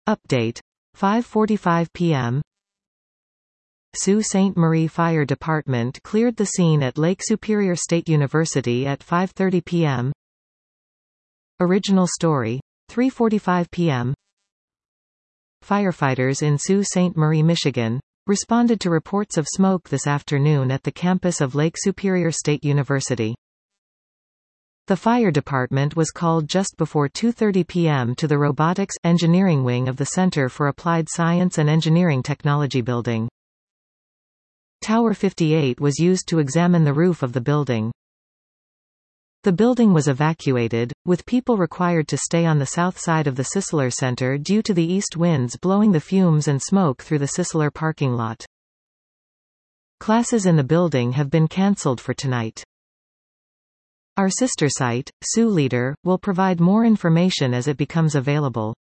Update. 5:45 p.m. Sault Ste. Marie Fire Department cleared the scene at Lake Superior State University at 5:30 p.m. Original story. 3:45 p.m. Firefighters in Sault Ste. Marie, Michigan, responded to reports of smoke this afternoon at the campus of Lake Superior State University. The fire department was called just before 2:30 p.m. to the Robotics Engineering Wing of the Center for Applied Science and Engineering Technology building. Tower 58 was used to examine the roof of the building. The building was evacuated, with people required to stay on the south side of the Sisler Center due to the east winds blowing the fumes and smoke through the Sisler parking lot. Classes in the building have been cancelled for tonight. Our sister site, Sioux Leader, will provide more information as it becomes available.